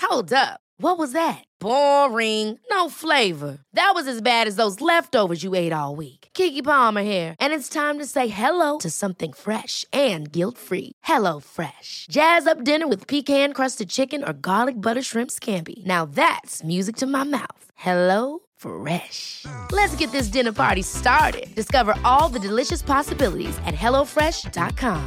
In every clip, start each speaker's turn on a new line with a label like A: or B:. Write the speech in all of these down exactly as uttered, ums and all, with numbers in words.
A: Hold up. What was that? Boring. No flavor. That was as bad as those leftovers you ate all week. Keke Palmer here, and it's time to say hello to something fresh and guilt-free. Hello Fresh. Jazz up dinner with pecan-crusted chicken or garlic butter shrimp scampi. Now that's music to my mouth. Hello Fresh. Let's get this dinner party started. Discover all the delicious possibilities at hello fresh dot com.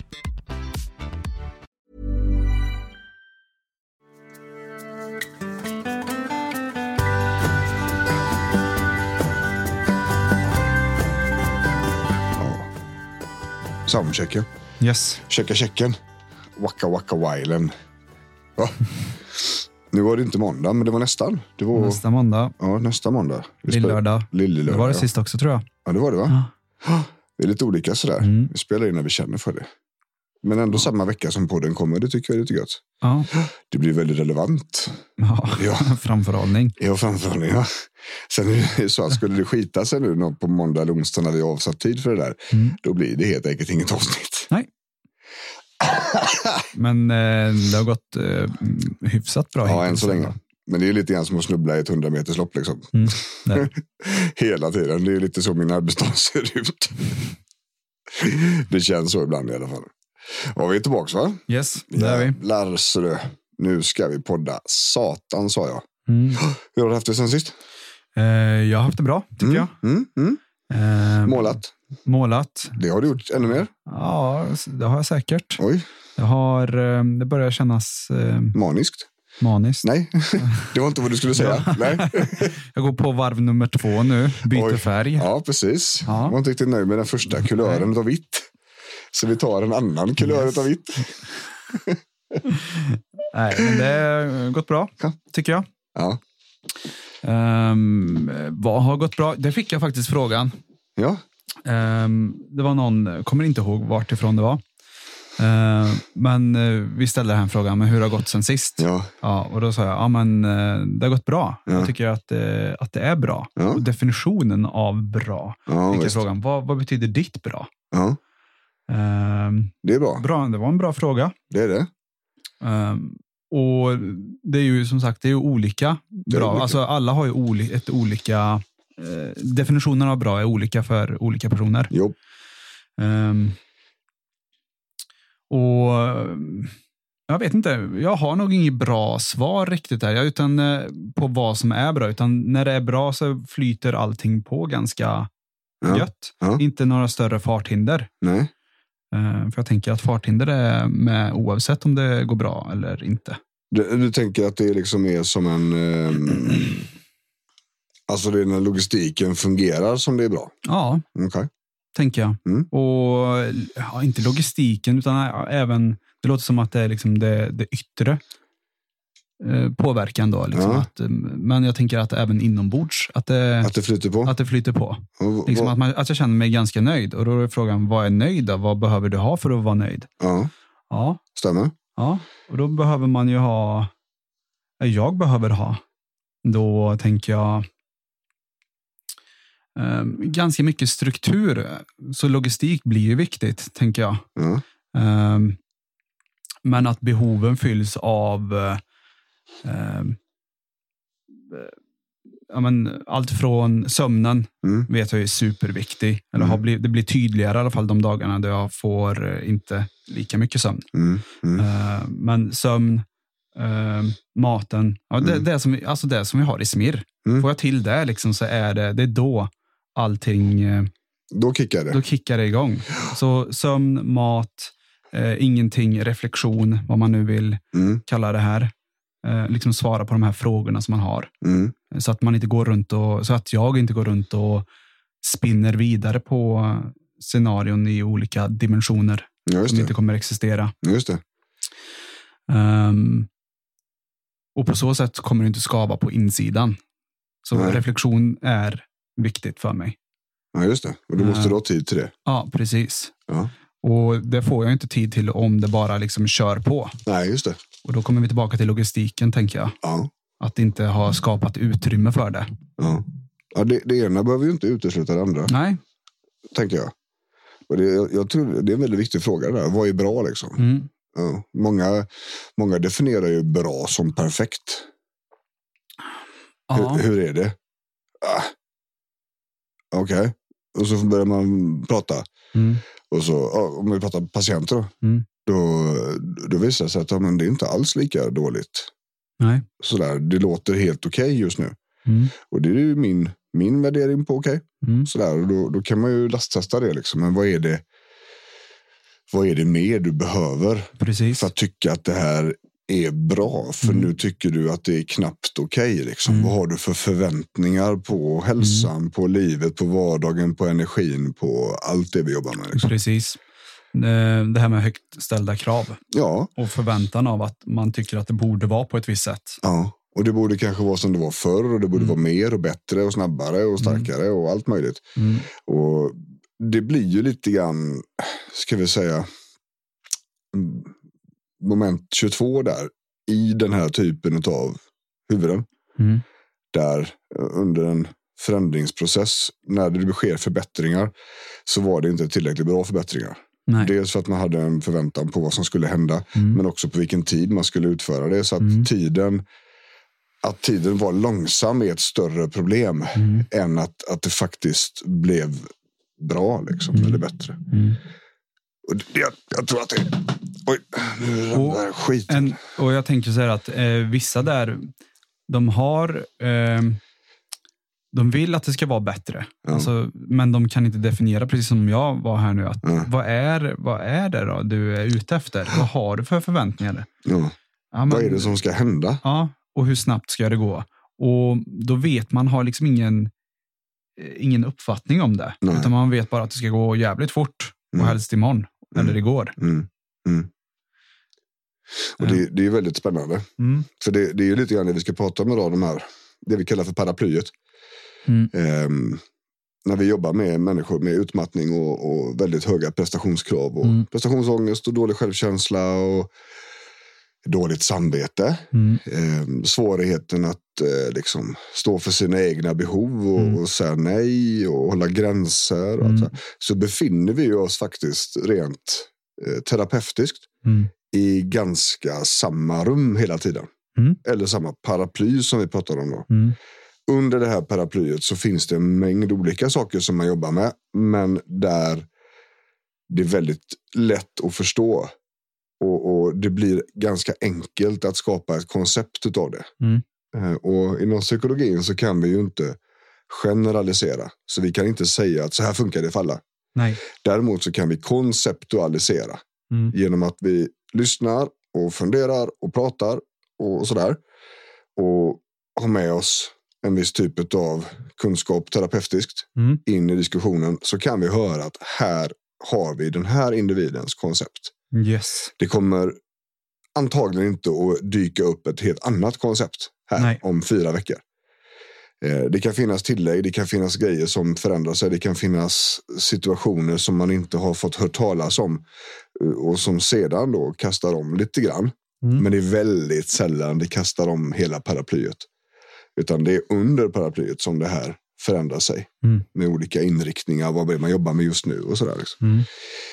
B: Soundchecken.
C: Yes.
B: Checka checken. Waka waka wilen. Ja. Nu var det inte måndag, men det var nästan. Det var
C: nästa måndag.
B: Ja, nästa måndag.
C: Lillördag.
B: Lillördag.
C: Det var det
B: ja.
C: sist också, tror jag.
B: Ja, det var det, va?
C: Ja.
B: Det är lite olika sådär. Mm. Vi spelar in när vi känner för det. Men ändå ja. samma vecka som podden kommer, det tycker jag är lite gött.
C: Ja.
B: Det blir väldigt relevant.
C: Ja, ja. framförhållning.
B: Ja, framförhållning, ja. Sen är det så att skulle det skita sig nu på måndag eller onsdag när vi har avsatt tid för det där, mm. då blir det helt enkelt inget avsnitt.
C: Nej. Men eh, det har gått eh, hyfsat bra.
B: Ja, än så länge. Men det är lite grann som att snubbla i ett hundra meters lopp liksom. Mm, hela tiden. Det är lite så min arbetsdag ser ut. Det känns så ibland i alla fall. Ja, vi är tillbaka, va?
C: Yes, det är vi.
B: Jävlar, nu ska vi podda. Satan, sa jag.
C: Mm.
B: Hur har du haft det sen sist?
C: Eh, jag har haft det bra, tycker
B: mm,
C: jag.
B: Mm, mm.
C: Eh,
B: Målat?
C: Målat.
B: Det har du gjort ännu mer?
C: Ja, det har jag säkert.
B: Oj.
C: Jag har, det börjar kännas... Eh,
B: maniskt?
C: Maniskt.
B: Nej, det var inte vad du skulle säga. Ja. Nej.
C: Jag går på varv nummer två nu. Byter Oj. färg.
B: Ja, precis. Ja. Jag var inte riktigt nöjd med den första kulören Nej. av vitt. Så vi tar en annan kulör yes. av vitt.
C: Nej, men det har gått bra, ja. tycker jag.
B: Ja.
C: Um, vad har gått bra? Det fick jag faktiskt frågan.
B: Ja.
C: Um, det var någon, kommer inte ihåg vart ifrån det var. Uh, men uh, vi ställde den frågan, men hur har det gått sen sist?
B: Ja.
C: Ja, och då sa jag, ja men uh, det har gått bra. Ja. Jag tycker att, uh, att det är bra. Ja. Och definitionen av bra.
B: Ja,
C: fick jag frågan, vad, vad betyder ditt bra?
B: Ja.
C: Um,
B: det är bra.
C: bra. Det var en bra fråga.
B: Det är det.
C: Um, och det är ju som sagt, det är ju olika bra. Olika. Alltså alla har ju oli- ett olika eh, definitionen av bra är olika för olika personer.
B: Jo.
C: Um, och jag vet inte, jag har nog inget bra svar riktigt där, utan eh, på vad som är bra, utan när det är bra så flyter allting på ganska ja. gött. Ja. Inte några större farthinder.
B: Nej.
C: Uh, för jag tänker att farthinder är med oavsett om det går bra eller inte.
B: Du, du tänker att det liksom är som en... Eh, alltså det är när logistiken fungerar som det är bra?
C: Ja,
B: okay.
C: tänker jag. Mm. Och ja, inte logistiken utan ja, även... Det låter som att det är liksom det, det yttre eh, påverkan då. Liksom, ja. att, men jag tänker att även inombords att det,
B: att det flyter på.
C: Att det flyter på.
B: Och,
C: liksom att, man, att jag känner mig ganska nöjd. Och då är frågan, vad är nöjd då? Vad behöver du ha för att vara nöjd?
B: Ja,
C: ja.
B: stämmer.
C: Ja, och då behöver man ju ha... Jag behöver ha. Då tänker jag... Eh, ganska mycket struktur. Så logistik blir ju viktigt, tänker jag.
B: Ja.
C: Eh, men att behoven fylls av... Eh, ja, men allt från sömnen mm. vet jag är superviktig. Eller mm. har blivit, det blir tydligare i alla fall de dagarna då jag får inte lika mycket sömn.
B: Mm. Mm.
C: Uh, men sömn, uh, maten, ja, det, mm. det, som, alltså det som vi har i Smir. Mm. Får jag till det liksom, så är det, det är då allting... Uh,
B: då kickar det.
C: Då kickar det igång. Så sömn, mat, uh, ingenting, reflektion, vad man nu vill mm. kalla det här. Uh, liksom svara på de här frågorna som man har.
B: Mm.
C: Så att man inte går runt och så att jag inte går runt och spinner vidare på scenarion i olika dimensioner
B: ja,
C: som inte kommer existera.
B: Just det.
C: Um, och på så sätt kommer det inte skava på insidan. Så Nej. reflektion är viktigt för mig.
B: Ja, just det. Och du måste uh, ha tid till det.
C: Ja, precis.
B: Ja.
C: Och det får jag inte tid till om det bara liksom kör på.
B: Nej, just det.
C: Och då kommer vi tillbaka till logistiken, tänker jag.
B: Ja.
C: Att inte ha skapat utrymme för det.
B: Ja, ja det, det ena behöver ju inte utesluta det andra.
C: Nej.
B: Tänker jag. Och det, jag tror det är en väldigt viktig fråga där. Vad är bra liksom?
C: Mm.
B: Ja. Många, många definierar ju bra som perfekt. Hur, hur är det? Ah. Okej. Okay. Och så börjar man prata. Mm. Och så, ja, om vi pratar patienter då, mm. då, då visar det sig att ja, men det är inte alls lika dåligt.
C: Nej.
B: Sådär, det låter helt okej okay just nu.
C: Mm.
B: Och det är ju min, min värdering på okej. Okay.
C: Mm.
B: Sådär, och då, då kan man ju lasttesta det liksom. Men vad är det, vad är det mer du behöver
C: Precis.
B: för att tycka att det här är bra? För mm. nu tycker du att det är knappt okej. Okay, liksom. Mm. Vad har du för förväntningar på hälsan, mm. på livet, på vardagen, på energin, på allt det vi jobbar med? Liksom.
C: Precis. Det här med högt ställda krav.
B: Ja.
C: Och förväntan av att man tycker att det borde vara på ett visst sätt.
B: Ja, och det borde kanske vara som det var förr. Och det borde mm. vara mer och bättre och snabbare och starkare mm. och allt möjligt.
C: Mm.
B: Och det blir ju lite grann, ska vi säga, moment tjugotvå där i den här typen av huvuden.
C: Mm.
B: Där under en förändringsprocess, när det sker förbättringar, så var det inte tillräckligt bra förbättringar.
C: Nej.
B: Dels för att man hade en förväntan på vad som skulle hända,
C: mm.
B: men också på vilken tid man skulle utföra det. Så att
C: mm.
B: tiden att tiden var långsam är ett större problem
C: mm.
B: än att, att det faktiskt blev bra liksom,
C: mm.
B: eller bättre.
C: Mm.
B: Och det, jag, jag tror att det oj, nu är den där skiten.
C: En, och jag tänker så här att eh, vissa där, de har eh, de vill att det ska vara bättre.
B: Ja.
C: Alltså, men de kan inte definiera, precis som jag var här nu, att
B: ja.
C: vad, är, vad är det då du är ute efter? Vad har du för förväntningar?
B: Ja. Ja, men, vad är det som ska hända?
C: Ja, och hur snabbt ska det gå? Och då vet man, har liksom ingen ingen uppfattning om det.
B: Nej.
C: Utan man vet bara att det ska gå jävligt fort och
B: mm.
C: helst imorgon.
B: Mm.
C: Eller igår.
B: Mm. Mm. Och det, det är väldigt spännande.
C: Mm.
B: För det, det är ju lite grann det vi ska prata om idag, de här, det vi kallar för paraplyet.
C: Mm.
B: Um, när vi jobbar med människor med utmattning och, och väldigt höga prestationskrav och
C: mm.
B: prestationsångest och dålig självkänsla och dåligt samvete.
C: Mm.
B: Um, svårigheten att uh, liksom stå för sina egna behov och,
C: mm.
B: och säga nej och hålla gränser. Och
C: mm.
B: så, så befinner vi oss faktiskt rent uh, terapeutiskt
C: mm.
B: i ganska samma rum hela tiden.
C: Mm.
B: Eller samma paraply som vi pratar om då.
C: Mm.
B: Under det här paraplyet så finns det en mängd olika saker som man jobbar med. Men där det är väldigt lätt att förstå. Och, och det blir ganska enkelt att skapa ett koncept utav det.
C: Mm.
B: Och inom psykologin så kan vi ju inte generalisera. Så vi kan inte säga att så här funkar det för alla.
C: Nej.
B: Däremot så kan vi konceptualisera.
C: Mm.
B: Genom att vi lyssnar och funderar och pratar och sådär. Och har med oss en viss typ av kunskap terapeutiskt
C: mm.
B: in i diskussionen, så kan vi höra att här har vi den här individens koncept.
C: Yes.
B: Det kommer antagligen inte att dyka upp ett helt annat koncept här
C: Nej.
B: om fyra veckor. Eh, det kan finnas tillägg, det kan finnas grejer som förändrar sig, det kan finnas situationer som man inte har fått hört talas om och som sedan då kastar om lite grann. Mm. Men det är väldigt sällan det kastar om hela paraplyet. Utan det är under paraplyet som det här förändrar sig.
C: Mm.
B: Med olika inriktningar, vad är man jobbar med just nu och sådär. Liksom.
C: Mm.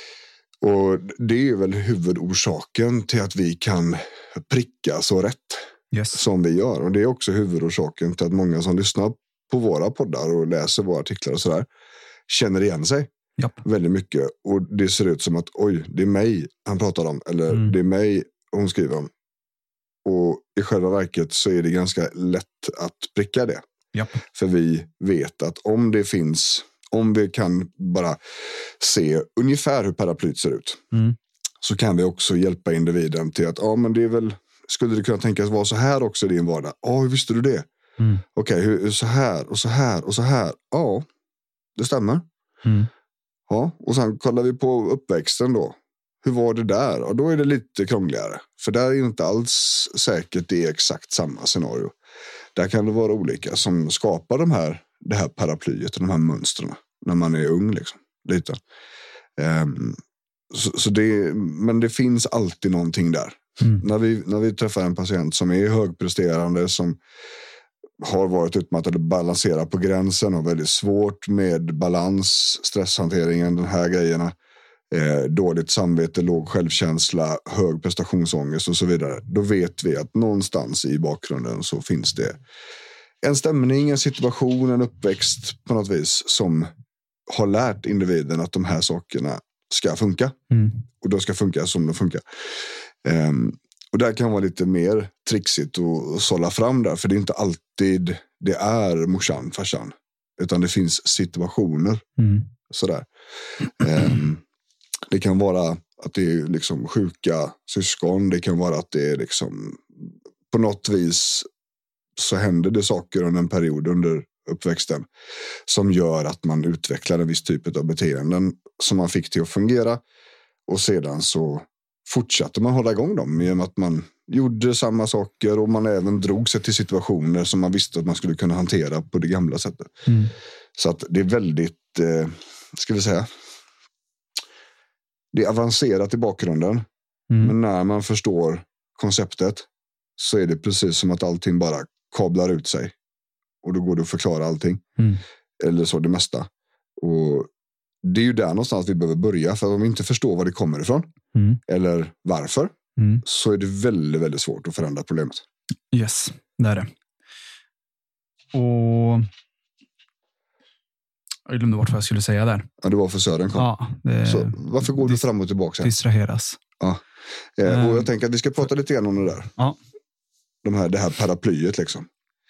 B: Och det är väl huvudorsaken till att vi kan pricka så rätt
C: yes.
B: som vi gör. Och det är också huvudorsaken till att många som lyssnar på våra poddar och läser våra artiklar och sådär känner igen sig.
C: Japp.
B: Väldigt mycket. Och det ser ut som att oj, det är mig han pratar om. Eller
C: mm.
B: det är mig hon skriver om. Och i själva verket så är det ganska lätt att pricka det.
C: Japp.
B: För vi vet att om det finns, om vi kan bara se ungefär hur paraplyt ser ut.
C: Mm.
B: Så kan vi också hjälpa individen till att, ja men det är väl, skulle det kunna tänkas vara så här också i din vardag? Ja, hur visste du det?
C: Mm.
B: Okej, okay, hur, så här och så här och så här. Ja, det stämmer.
C: Mm.
B: Ja, och sen kollar vi på uppväxten då. Hur var det där? Och då är det lite krångligare. För där är inte alls säkert det är exakt samma scenario. Där kan det vara olika som skapar de här, det här paraplyet och de här mönstren när man är ung liksom. Lite. Um, så, så det, men det finns alltid någonting där.
C: Mm.
B: När vi, när vi träffar en patient som är högpresterande, som har varit utmattad och balanserar på gränsen och väldigt svårt med balans, stresshanteringen, de här grejerna. eh, dåligt samvete, låg självkänsla, hög prestationsångest och så vidare. Då vet vi att någonstans i bakgrunden så finns det en stämning, en situation, en uppväxt på något vis som har lärt individen att de här sakerna ska funka. Mm. Och då ska funka som de funkar. Um, och där kan vara lite mer trixigt att sålla fram där. För det är inte alltid det är morsan, farsan. Utan det finns situationer. Mm. Sådär. Um, det kan vara att det är liksom sjuka syskon. Det kan vara att det är liksom på något vis så händer det saker under en period under uppväxten som gör att man utvecklar en viss typ av beteenden som man fick till att fungera, och sedan så fortsatte man hålla igång dem genom att man gjorde samma saker, och man även drog sig till situationer som man visste att man skulle kunna hantera på det gamla sättet. Mm. Så att det är väldigt eh, ska vi säga det är avancerat i bakgrunden, mm. men när man förstår konceptet så är det precis som att allting bara kablar ut sig. Och då går det att förklara allting. Mm. Eller så det mesta. Och det är ju där någonstans vi behöver börja. För om vi inte förstår var det kommer ifrån. Mm. Eller varför. Mm. Så är det väldigt, väldigt svårt att förändra problemet.
C: Yes, det är det. Och jag glömde bort vad jag skulle säga där.
B: Ja, det var för Sören kom.
C: Ja, det...
B: Så varför går du fram och tillbaka sen?
C: Distraheras.
B: Ja. Eh, och jag tänker att vi ska prata lite grann om det där.
C: Ja.
B: De här, det här paraplyet liksom.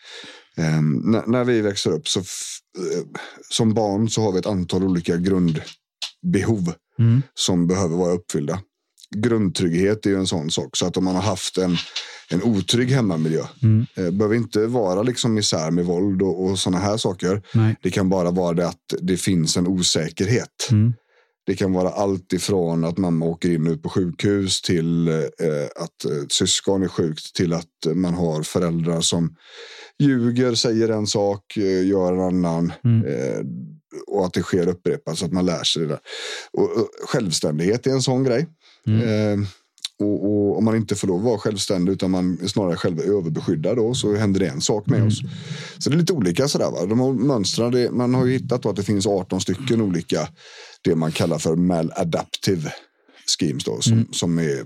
B: Um, när, när vi växer upp så f- uh, som barn så har vi ett antal olika grundbehov mm. som behöver vara uppfyllda. Grundtrygghet är ju en sån sak, så att om man har haft en, en otrygg hemmamiljö mm. uh, behöver inte vara liksom misär med våld och, och såna här saker. Nej. Det kan bara vara det att det finns en osäkerhet. Mm. Det kan vara allt ifrån att mamma åker in ut på sjukhus till eh, att eh, syskon är sjukt, till att man har föräldrar som ljuger, säger en sak, eh, gör en annan. Mm. Eh, och att det sker upprepat så att man lär sig det där. Och, och självständighet är en sån grej. Mm. Eh, och, och om man inte får lov att vara självständig utan man snarare själv är överbeskyddad då, så händer det en sak med mm. oss. Så det är lite olika sådär va. De har mönstrar, det, man har ju hittat då att det finns arton stycken olika, det man kallar för maladaptive schemes då, som, mm. som är,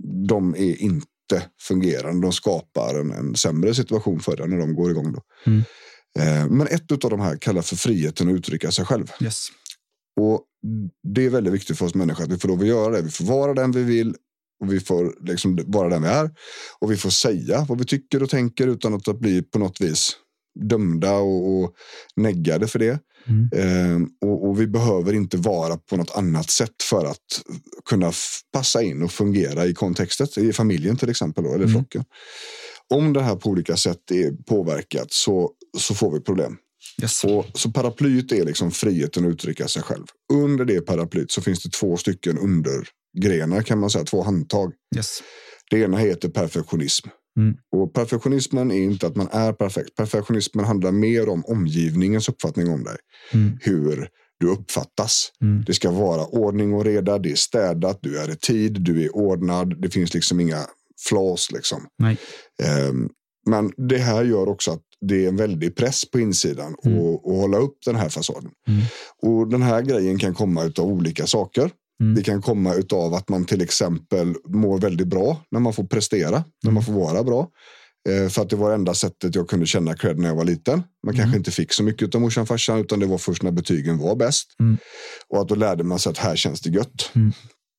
B: de är inte fungerande. De skapar en, en sämre situation för den när de går igång då. Mm. Eh, men ett av de här kallar för friheten att uttrycka sig själv.
C: Yes.
B: Och det är väldigt viktigt för oss människor att vi får lov att göra det. Vi får vara den vi vill. Och vi får liksom vara den vi är. Och vi får säga vad vi tycker och tänker utan att bli på något vis dömda och, och neggade för det. Mm. Eh, och, och vi behöver inte vara på något annat sätt för att kunna f- passa in och fungera i kontextet. I familjen till exempel då, eller mm. flocken. Om det här på olika sätt är påverkat så, så får vi problem.
C: Yes.
B: Och, så paraplyet är liksom friheten att uttrycka sig själv. Under det paraplyet så finns det två stycken undergrenar kan man säga, två handtag.
C: Yes.
B: Det ena heter perfektionism. Mm. Och perfektionismen är inte att man är perfekt. Perfektionismen handlar mer om omgivningens uppfattning om dig. Mm. Hur du uppfattas. Mm. Det ska vara ordning och reda, det är städat, du är i tid, du är ordnad. Det finns liksom inga flaws liksom.
C: Nej.
B: Um, men det här gör också att det är en väldig press på insidan mm. och, och hålla upp den här fasaden. Mm. Och den här grejen kan komma utav olika saker. Mm. Det kan komma utav att man till exempel mår väldigt bra när man får prestera, mm. när man får vara bra. Eh, för att det var det enda sättet jag kunde känna cred när jag var liten. Man mm. kanske inte fick så mycket av morsan och farsan, utan det var först när betygen var bäst. Mm. Och att då lärde man sig att här känns det gött. Mm.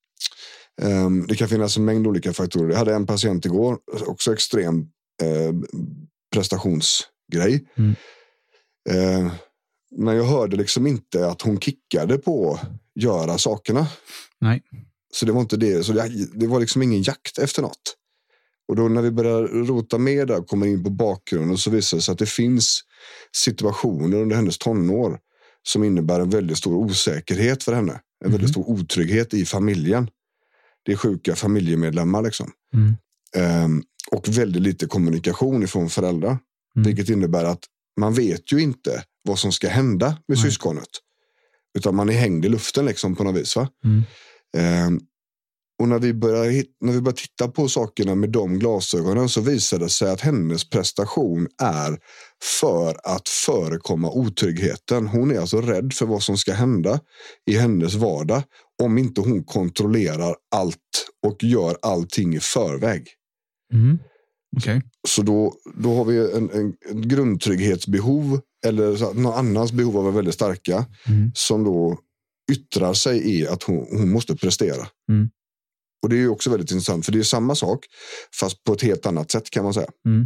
B: Um, det kan finnas en mängd olika faktorer. Jag hade en patient igår, också extrem eh, prestationsgrej. Mm. Eh, men jag hörde liksom inte att hon kickade på att göra sakerna.
C: Nej.
B: Så det var inte det. Så det, det var liksom ingen jakt efter något. Och då när vi börjar rota med där och kommer in på bakgrunden, så visar det sig att det finns situationer under hennes tonår som innebär en väldigt stor osäkerhet för henne. En mm. väldigt stor otrygghet i familjen. Det är sjuka familjemedlemmar liksom. Mm. Um, och väldigt lite kommunikation ifrån föräldrar. Mm. Vilket innebär att man vet ju inte vad som ska hända med Nej. syskonet. Utan man är hängd i luften liksom på något vis va. Mm. Um, och när vi, börjar, när vi börjar titta på sakerna med de glasögonen, så visar det sig att hennes prestation är för att förekomma otryggheten. Hon är alltså rädd för vad som ska hända i hennes vardag. om inte hon kontrollerar allt och gör allting i förväg.
C: Mm. Okay.
B: Så då, då har vi en, en, en grundtrygghetsbehov eller så, någon annans behov av att vara väldigt starka
C: mm.
B: som då yttrar sig i att hon, hon måste prestera.
C: Mm.
B: Och det är ju också väldigt intressant, för det är samma sak fast på ett helt annat sätt kan man säga.
C: Mm.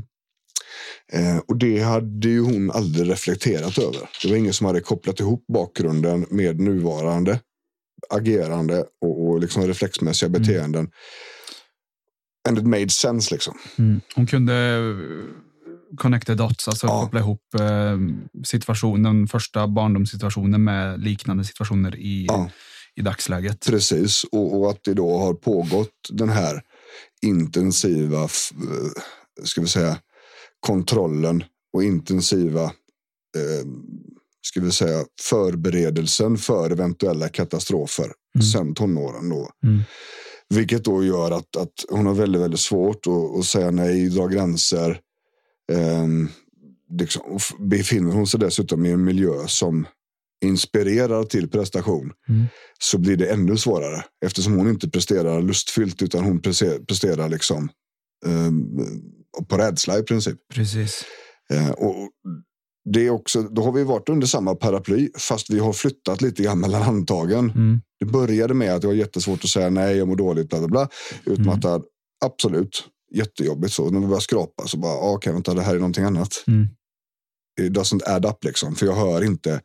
B: Eh, och det hade ju hon aldrig reflekterat över. Det var ingen som hade kopplat ihop bakgrunden med nuvarande agerande och, och liksom reflexmässiga beteenden. Mm. And it made sense liksom.
C: Mm. Hon kunde connecta dots, alltså
B: ja.
C: koppla ihop eh, situationen, första barndomssituationen med liknande situationer i,
B: ja.
C: i dagsläget.
B: Precis, och, och att det då har pågått den här intensiva f- ska vi säga kontrollen och intensiva eh, ska vi säga förberedelsen för eventuella katastrofer mm. sen tonåren då.
C: Mm.
B: Vilket då gör att, att hon har väldigt, väldigt svårt att, att säga nej, dra gränser. Eh, liksom, befinner hon sig dessutom i en miljö som inspirerar till prestation
C: mm.
B: så blir det ännu svårare. Eftersom hon inte presterar lustfyllt utan hon presterar liksom eh, på rädsla i princip.
C: Precis.
B: Eh, och det är också, då har vi varit under samma paraply fast vi har flyttat lite grann mellan handtagen.
C: Mm.
B: Det började med att det var jättesvårt att säga nej, jag mår dåligt, bla bla bla. Utmattad, mm. absolut, jättejobbigt så. När vi börjar skrapa så bara, ah, okej, vänta, det här är någonting annat.
C: Mm.
B: It doesn't add up liksom, för jag hör inte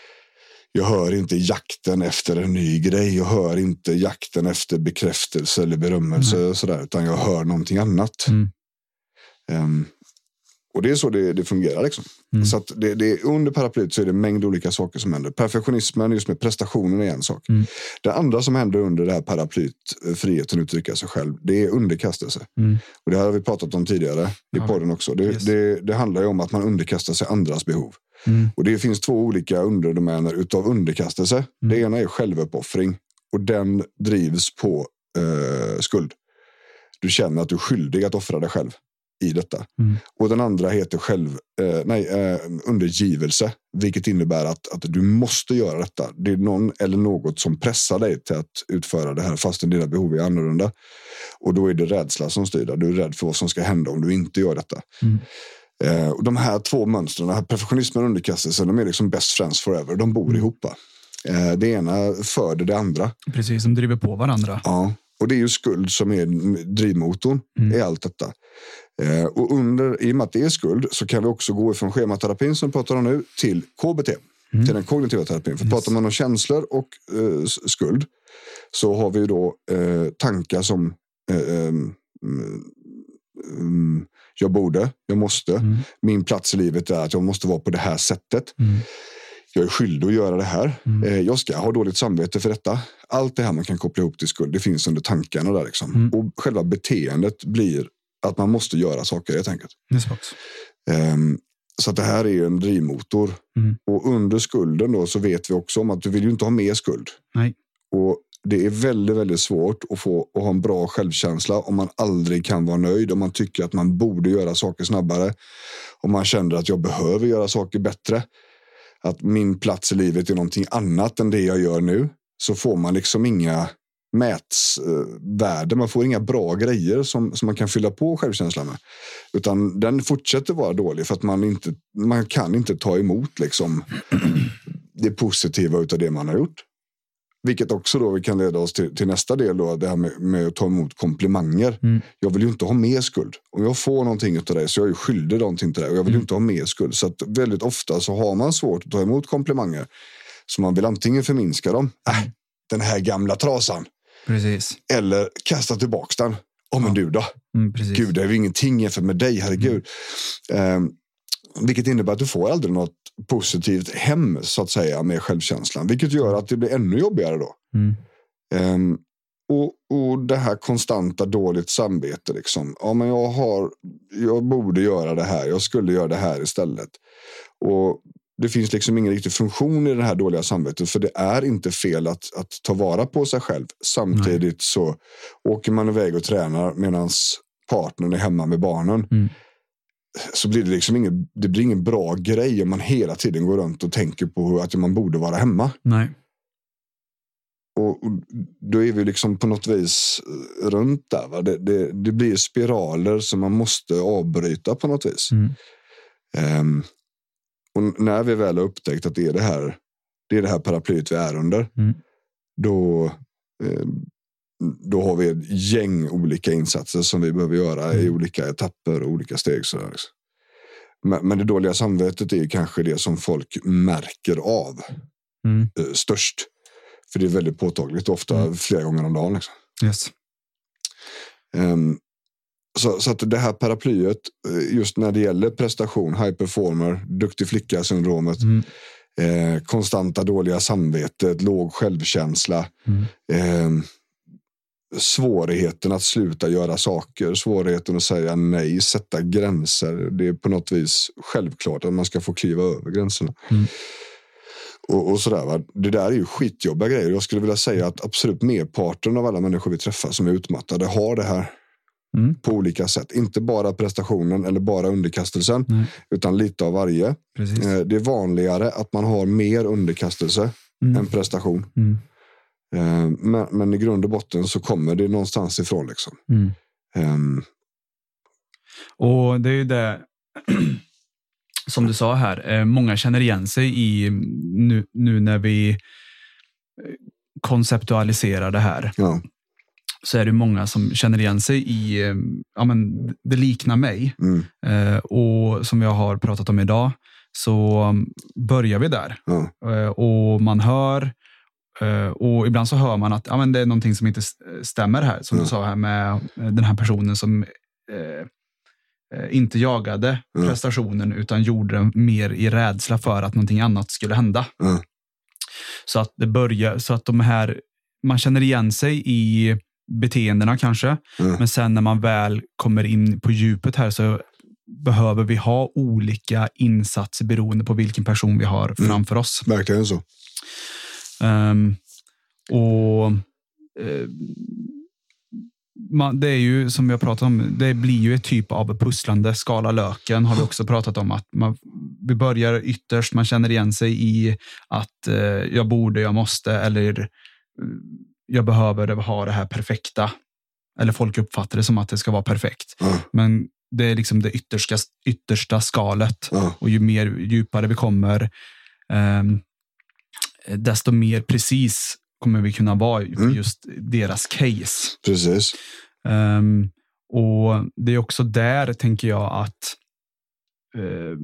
B: jag hör inte jakten efter en ny grej, jag hör inte jakten efter bekräftelse eller berömmelse mm. sådär, utan jag hör någonting annat.
C: Mm.
B: Um, och det är så det, det fungerar liksom.
C: Mm.
B: Så att det, det, under paraplyt så är det en mängd olika saker som händer. Perfektionismen just med prestationen är en sak.
C: Mm.
B: Det andra som händer under det här paraplyt, friheten att uttrycka sig själv, det är underkastelse.
C: Mm.
B: Och det här har vi pratat om tidigare i
C: ja.
B: podden också. Det,
C: Yes.
B: det, det handlar ju om att man underkastar sig andras behov.
C: Mm.
B: Och det finns två olika underdomäner utav underkastelse.
C: Mm.
B: Det ena är självuppoffring och den drivs på eh, skuld. Du känner att du är skyldig att offra dig själv i detta.
C: Mm.
B: Och den andra heter själv, eh, nej, eh, undergivelse, vilket innebär att, att du måste göra detta. Det är någon eller något som pressar dig till att utföra det här fastän dina behov är annorlunda. Och då är det rädsla som styr dig. Du är rädd för vad som ska hända om du inte gör detta.
C: Mm.
B: Eh, och de här två mönstren, här perfektionismen och underkastelsen, de är liksom best friends forever. De bor
C: mm.
B: ihop. Eh, det ena föder det andra.
C: Precis, som driver på varandra.
B: Ja, och det är ju skuld som är drivmotorn mm. i allt detta. Eh, och under, i och med att det är skuld så kan vi också gå ifrån schematerapin som vi pratar om nu till K B T, mm. till den kognitiva terapin. För yes. pratar man om känslor och eh, skuld så har vi då eh, tankar som eh, eh, um, jag borde, jag måste. Mm. Min plats i livet är att jag måste vara på det här sättet. Mm. Jag är skyldig att göra det här. Mm. Eh, jag ska ha dåligt samvete för detta. Allt det här man kan koppla ihop till skuld, det finns under tankarna där liksom. Mm. Och själva beteendet blir att man måste göra saker helt enkelt. Um, så att det här är en drivmotor. Mm. Och under skulden då så vet vi också om att du vill ju inte ha mer skuld.
C: Nej.
B: Och det är väldigt, väldigt svårt att få att ha en bra självkänsla om man aldrig kan vara nöjd. Om man tycker att man borde göra saker snabbare. Om man känner att jag behöver göra saker bättre. Att min plats i livet är någonting annat än det jag gör nu. Så får man liksom inga mätvärden. Man får inga bra grejer som, som man kan fylla på självkänslan med. Utan den fortsätter vara dålig för att man, inte, man kan inte ta emot liksom det positiva utav det man har gjort. Vilket också då vi kan leda oss till, till nästa del då, det här med, med att ta emot komplimanger. Mm. Jag vill ju inte ha mer skuld. Om jag får någonting utav det så jag är ju skyldig någonting till det. Och jag vill ju mm. inte ha mer skuld. Så att väldigt ofta så har man svårt att ta emot komplimanger. Så man vill antingen förminska dem. Äh, den här gamla trasan.
C: Precis.
B: Eller kasta tillbaka den. Åh, men
C: ja.
B: du då?
C: Mm, precis.
B: Gud, det är ju ingenting jämfört med dig, herregud. Mm. Um, vilket innebär att du får aldrig något positivt hem, så att säga, med självkänslan. Vilket gör att det blir ännu jobbigare då. Mm. Um, och, och det här konstanta dåligt samvete liksom. Ja, men jag har, jag borde göra det här. Jag skulle göra det här istället. Och det finns liksom ingen riktig funktion i det här dåliga samvetet. För det är inte fel att, att ta vara på sig själv. Samtidigt Nej. Så åker man iväg och tränar medan partnern är hemma med barnen. Mm. Så blir det liksom ingen, det blir ingen bra grej om man hela tiden går runt och tänker på att man borde vara hemma.
C: Nej.
B: och, och då är vi liksom på något vis runt där. Va? Det, det, det blir spiraler som man måste avbryta på något vis.
C: Mm.
B: Um, och när vi väl har upptäckt att det är det här, det är det här paraplyet vi är under,
C: mm.
B: då, eh, då har vi ett gäng olika insatser som vi behöver göra mm. i olika etapper och olika steg. Sådär. Men, men det dåliga samvetet är kanske det som folk märker av
C: mm.
B: eh, störst. För det är väldigt påtagligt, ofta mm. flera gånger om dagen. Liksom.
C: Yes.
B: Um, så, så att det här paraplyet, just när det gäller prestation, high performer, duktig flicka-syndromet, mm. eh, konstanta dåliga samvetet, låg självkänsla, mm. eh, svårigheten att sluta göra saker, svårigheten att säga nej, sätta gränser. Det är på något vis självklart att man ska få kliva över gränserna. Mm. Och, och sådär, va? Det där är ju skitjobbiga grejer. Jag skulle vilja säga att absolut merparten av alla människor vi träffar som är utmattade har det här mm. på olika sätt. Inte bara prestationen eller bara underkastelsen, mm. utan lite av varje.
C: Precis.
B: Det är vanligare att man har mer underkastelse mm. än prestation.
C: Mm.
B: Men, men i grund och botten så kommer det någonstans ifrån liksom.
C: Mm.
B: Um.
C: Och det är ju det som du sa här, många känner igen sig i nu, nu när vi konceptualiserar det här.
B: Ja.
C: Så är det många som känner igen sig i, ja men det liknar mig.
B: Mm.
C: Eh, och som jag har pratat om idag så börjar vi där.
B: Ja.
C: Eh, och man hör, eh, och ibland så hör man att ja, men det är någonting som inte stämmer här. Som ja. du sa här med den här personen som eh, inte jagade ja. prestationen utan gjorde den mer i rädsla för att någonting annat skulle hända.
B: Ja.
C: Så att det börjar, så att de här, man känner igen sig i beteendena kanske, mm. men sen när man väl kommer in på djupet här så behöver vi ha olika insatser beroende på vilken person vi har mm. framför oss.
B: Verkligen så.
C: Um, och uh, man, det är ju som vi har pratat om, det blir ju ett typ av pusslande. Skala löken har vi också pratat om, att man, vi börjar ytterst, man känner igen sig i att uh, jag borde, jag måste eller uh, jag behöver ha det här perfekta. Eller folk uppfattar det som att det ska vara perfekt.
B: Mm.
C: Men det är liksom det yttersta, yttersta skalet. Mm. Och ju mer djupare vi kommer, um, desto mer precis kommer vi kunna vara för mm. just deras case.
B: Precis.
C: Um, och det är också där, tänker jag, att uh,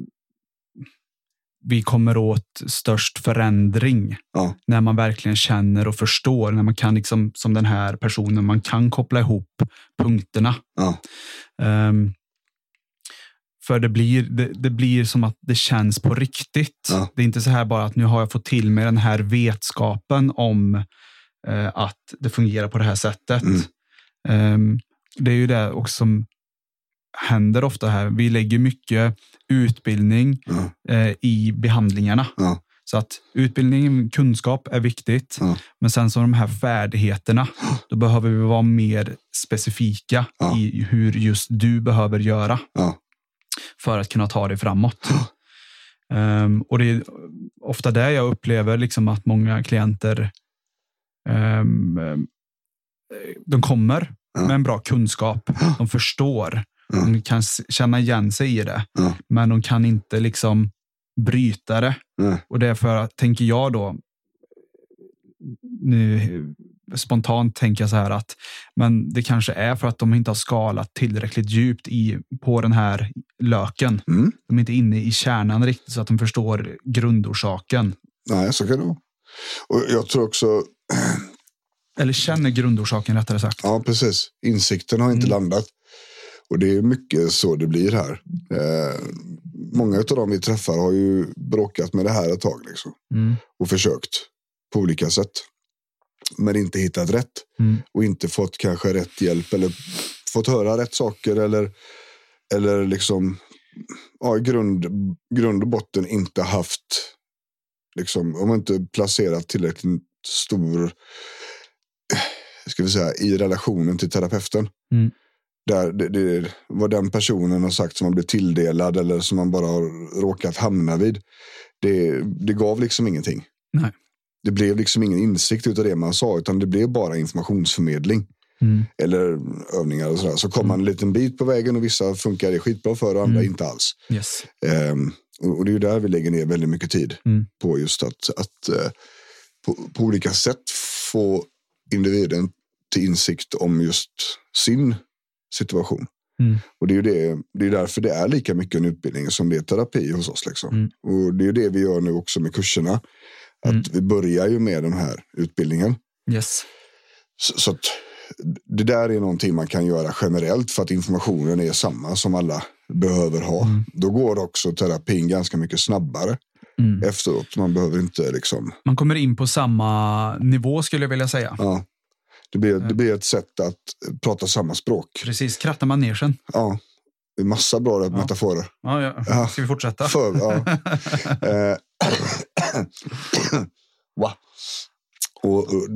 C: vi kommer åt störst förändring
B: ja.
C: när man verkligen känner och förstår, när man kan liksom, som den här personen, man kan koppla ihop punkterna.
B: Ja.
C: Um, för det blir, det, det blir som att det känns på riktigt.
B: Ja.
C: Det är inte så här bara att nu har jag fått till mig den här vetskapen om uh, att det fungerar på det här sättet. Mm. Um, det är ju det också som händer ofta här. Vi lägger mycket utbildning
B: ja.
C: eh, i behandlingarna.
B: Ja.
C: Så att utbildning, kunskap är viktigt.
B: Ja.
C: Men sen så de här färdigheterna, då behöver vi vara mer specifika
B: ja.
C: i hur just du behöver göra
B: ja.
C: för att kunna ta dig framåt. Ja. Um, och det är ofta där jag upplever liksom att många klienter um, de kommer ja. med en bra kunskap.
B: Ja.
C: De förstår.
B: Mm.
C: De kan känna igen sig i det.
B: Mm.
C: Men de kan inte liksom bryta det.
B: Mm.
C: Och därför att, tänker jag då, nu spontant tänker jag så här att men det kanske är för att de inte har skalat tillräckligt djupt i, på den här löken.
B: Mm.
C: De är inte inne i kärnan riktigt så att de förstår grundorsaken.
B: Nej, så kan det vara. Och jag tror också...
C: Eller känner grundorsaken rättare sagt.
B: Ja, precis. Insikten har inte mm. landat. Och det är mycket så det blir här. Eh, många av dem vi träffar har ju bråkat med det här ett tag. Liksom,
C: mm.
B: och försökt på olika sätt. Men inte hittat rätt.
C: Mm.
B: Och inte fått kanske rätt hjälp. Eller fått höra rätt saker. Eller, eller liksom ja, grund, grund och botten inte haft liksom, om man inte placerat tillräckligt stor ska vi säga, i relationen till terapeuten.
C: Mm.
B: Där det, det, vad den personen har sagt som man blir tilldelad eller som man bara har råkat hamna vid. Det, det gav liksom ingenting.
C: Nej.
B: det blev liksom ingen insikt utav det man sa, utan det blev bara informationsförmedling. Mm. Eller övningar och sådär. Så kom man en liten bit på vägen och vissa funkar det skitbra för och andra mm. inte alls.
C: Yes.
B: Um, och, och det är ju där vi lägger ner väldigt mycket tid mm. på just att, att uh, på, på olika sätt få individen till insikt om just sin situation. Mm. Och det är ju det, det är därför det är lika mycket en utbildning som det är terapi hos oss liksom. Mm. Och det är ju det vi gör nu också med kurserna. Att mm. vi börjar ju med den här utbildningen.
C: Yes.
B: Så, så att det där är någonting man kan göra generellt för att informationen är samma som alla behöver ha. Mm. Då går också terapin ganska mycket snabbare mm. efteråt. Man behöver inte liksom...
C: Man kommer in på samma nivå skulle jag vilja säga.
B: Ja. Det blir, det blir ett sätt att prata samma språk.
C: Precis, kratta manegen.
B: Ja, det är massa bra ja. metaforer.
C: Ja, ja. ja. Ska vi fortsätta?
B: För, ja. Va? Och, och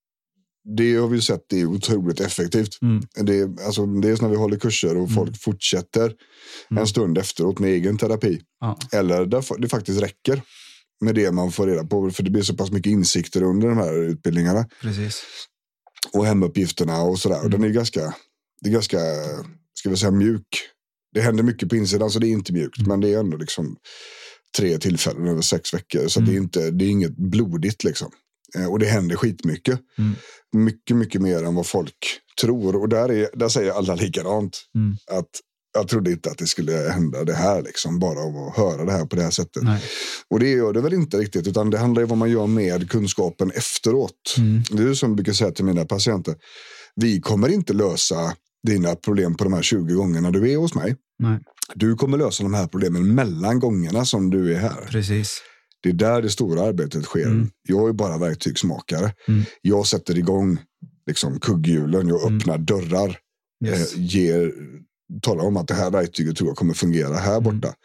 B: det har vi sett, det är otroligt effektivt. Mm. Det, är, alltså, det är när vi håller kurser och folk mm. fortsätter mm. en stund efteråt med egen terapi. Ja. Eller där det faktiskt räcker med det man får reda på. För det blir så pass mycket insikter under de här utbildningarna.
C: Precis.
B: Och hemuppgifterna och sådär. Mm. Och den är ganska, det är ganska, ska vi säga, mjuk. Det händer mycket på insidan så det är inte mjukt. Mm. Men det är ändå liksom tre tillfällen över sex veckor. Så mm. det är inte, det är inget blodigt liksom. Och det händer skitmycket. Mm. Mycket, mycket mer än vad folk tror. Och där, är, där säger alla likadant. Mm. Att jag trodde inte att det skulle hända det här liksom. Bara av att höra det här på det här sättet. Nej. Och det gör det väl inte riktigt. Utan det handlar ju om vad man gör med kunskapen efteråt. Mm. Det är ju som jag brukar säga till mina patienter. Vi kommer inte lösa dina problem på de här tjugo gångerna du är hos mig.
C: Nej.
B: Du kommer lösa de här problemen mellan gångerna som du är här.
C: Precis.
B: Det är där det stora arbetet sker. Mm. Jag är bara verktygsmakare. Mm. Jag sätter igång liksom kugghjulen. Jag öppnar mm. dörrar. Yes. Eh, ger, talar om att det här verktyget tror jag kommer fungera här mm. borta.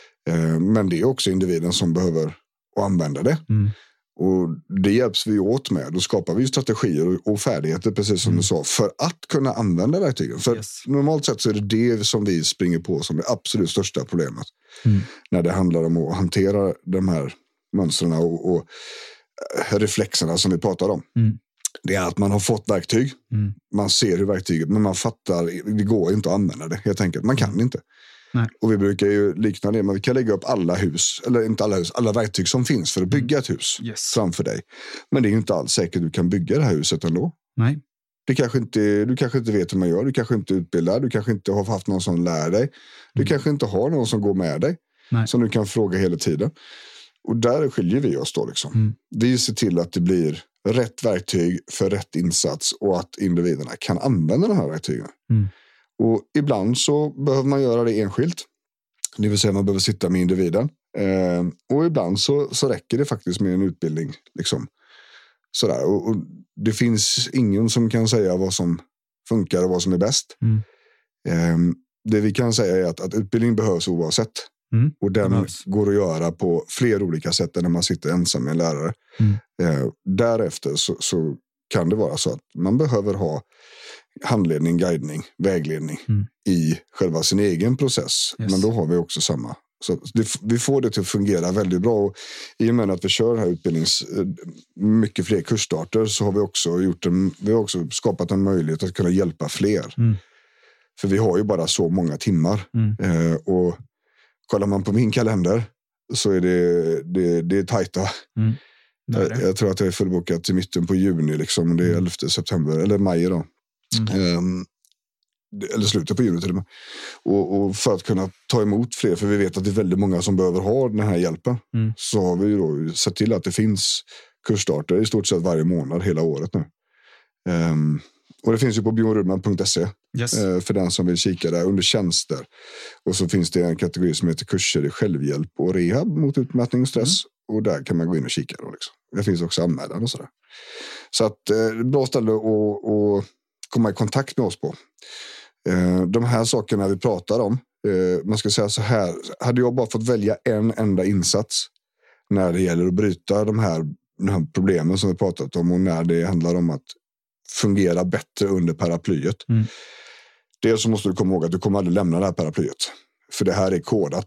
B: Eh, men det är också individen som behöver använda det. Mm. Och det hjälps vi åt med. Då skapar vi strategier och, och färdigheter, precis som mm. du sa, för att kunna använda verktygen. För yes. normalt sett så är det det som vi springer på som det absolut största problemet. Mm. När det handlar om att hantera de här mönstren och, och reflexerna som vi pratar om. Mm. Det är att man har fått verktyg. Mm. Man ser hur verktyget, men man fattar, det går inte att använda det helt enkelt. Man kan inte.
C: Nej.
B: Och vi brukar ju likna det, men vi kan lägga upp alla hus, eller inte alla hus, alla verktyg som finns för att bygga ett hus
C: yes.
B: framför dig. Men det är ju inte alls säkert att du kan bygga det här huset ändå.
C: Nej.
B: Det kanske inte, du kanske inte vet hur man gör, du kanske inte är utbildad, du kanske inte har haft någon som lär dig. Du mm. kanske inte har någon som går med dig. Nej. Som du kan fråga hela tiden. Och där skiljer vi oss då liksom. Mm. Vi ser till att det blir rätt verktyg för rätt insats och att individerna kan använda de här verktygen. Mm. Och ibland så behöver man göra det enskilt. Det vill säga man behöver sitta med individen. Eh, och ibland så, så räcker det faktiskt med en utbildning. Liksom. Sådär. Och, och det finns ingen som kan säga vad som funkar och vad som är bäst. Mm. Eh, det vi kan säga är att, att utbildning behövs oavsett. Mm. Och den behövs. Går att göra på fler olika sätt än när man sitter ensam med en lärare. Mm. Eh, därefter så, så kan det vara så att man behöver ha handledning, guidning, vägledning mm. i själva sin egen process. Yes. Men då har vi också samma. Så det, vi får det till att fungera väldigt bra. Och i och med att vi kör här utbildnings mycket fler kursstarter så har vi också gjort en, vi har också skapat en möjlighet att kunna hjälpa fler. Mm. För vi har ju bara så många timmar. Mm. Eh, och kollar man på min kalender så är det, det, det är tajta. Mm. Det är det. Jag, jag tror att jag är fullbokat i mitten på juni liksom. Det är elfte september eller maj då. Mm. Um, eller slutet på juni till och med. Och, och för att kunna ta emot fler, för vi vet att det är väldigt många som behöver ha den här hjälpen. Mm. Så har vi då sett till att det finns kursstarter i stort sett varje månad hela året nu. Um, och det finns ju på bjornrudman punkt se
C: yes.
B: uh, för den som vill kika där under tjänster. Och så finns det en kategori som heter kurser i självhjälp och rehab mot utmattning och stress. Mm. Och där kan man gå in och kika då liksom. Det finns också anmälan och sådär. Så att uh, bra ställe att komma i kontakt med oss på. Uh, de här sakerna vi pratar om, uh, man ska säga så här, hade jag bara fått välja en enda insats när det gäller att bryta de här, de här problemen som vi pratat om och när det handlar om att fungera bättre under paraplyet. Mm. Dels så måste du komma ihåg att du kommer aldrig lämna det här paraplyet. För det här är kodat så.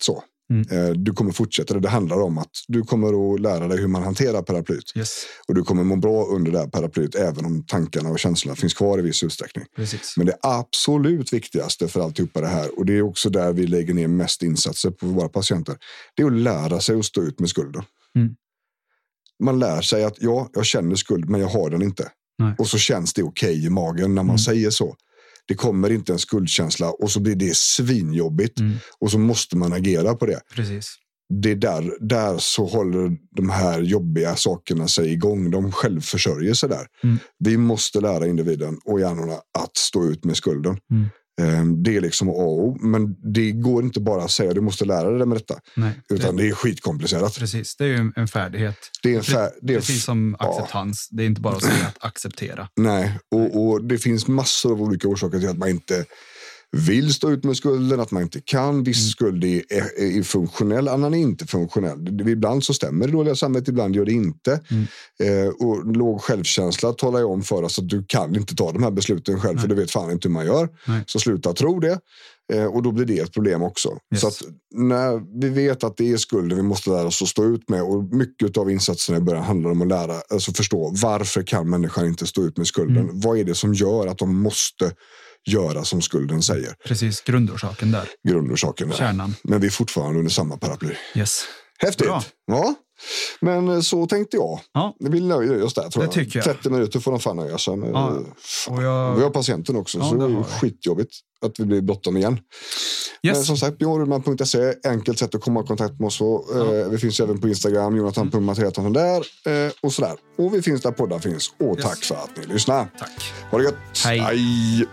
B: Mm. Du kommer fortsätta det. Det handlar om att du kommer att lära dig hur man hanterar paraplyt.
C: Yes.
B: Och du kommer må bra under det här paraplyt även om tankarna och känslorna finns kvar i viss utsträckning.
C: Precis.
B: Men det absolut viktigaste för alltihopa det här, och det är också där vi lägger ner mest insatser på våra patienter, det är att lära sig att stå ut med skulden. Mm. Man lär sig att ja, jag känner skuld men jag har den inte. Nej. Och så känns det okej i magen när man mm. säger så. Det kommer inte en skuldkänsla och så blir det svinjobbigt mm. och så måste man agera på det.
C: Precis.
B: Det är där, där så håller de här jobbiga sakerna sig igång. De självförsörjer sig där. Mm. Vi måste lära individen och hjärnorna att stå ut med skulden. Mm. Det är liksom A och O, men det går inte bara att säga du måste lära dig med detta. Nej, utan det, det är skitkomplicerat.
C: Precis, det är ju en färdighet.
B: Det är en fär, det är
C: precis som acceptans. Ja. Det är inte bara att säga att acceptera.
B: Nej, och, och det finns massor av olika orsaker till att man inte vill stå ut med skulden, att man inte kan. Viss mm. skuld är, är, är funktionell, annan är inte funktionell. Ibland så stämmer det dåliga samhället, ibland gör det inte. Mm. Eh, och låg självkänsla talar jag om för oss att du kan inte ta de här besluten själv. Nej. För du vet fan inte hur man gör. Nej. Så sluta tro det. Eh, och då blir det ett problem också. Yes. Så att när vi vet att det är skulden vi måste lära oss att stå ut med, och mycket av insatserna i början handlar om att lära, alltså förstå varför kan människan inte stå ut med skulden? Mm. Vad är det som gör att de måste göra som skulden säger?
C: Precis, grundorsaken där.
B: Grundorsaken där.
C: Kärnan.
B: Men vi är fortfarande under samma paraply.
C: Yes.
B: Häftigt. Bra. Ja. Men så tänkte jag.
C: Ja.
B: Vi nöjer oss där, tror
C: det jag. jag.
B: trettio minuter får de fan nöja sig.
C: Ja. Och jag...
B: Vi har patienten också, ja, så det är ju skitjobbigt att vi blir bråttom igen. Yes. Men som sagt, björn rudman punkt se, enkelt sätt att komma i kontakt med oss. Och, ja. eh, vi finns även på Instagram, jonathan punkt mattiasson där eh, och sådär. Och vi finns där poddar finns. Och yes. Tack för att ni lyssnar.
C: Tack.
B: Ha det gött.
C: Hej.
B: Hej.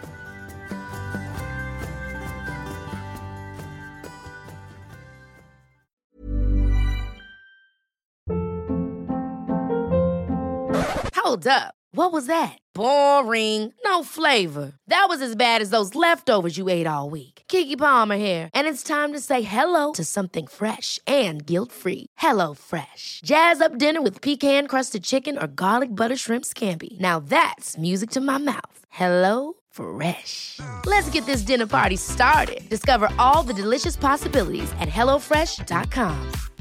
A: Hold up. What was that? Boring. No flavor. That was as bad as those leftovers you ate all week. Keke Palmer here, and it's time to say hello to something fresh and guilt-free. Hello Fresh. Jazz up dinner with pecan-crusted chicken or garlic butter shrimp scampi. Now that's music to my mouth. Hello Fresh. Let's get this dinner party started. Discover all the delicious possibilities at hello fresh dot com.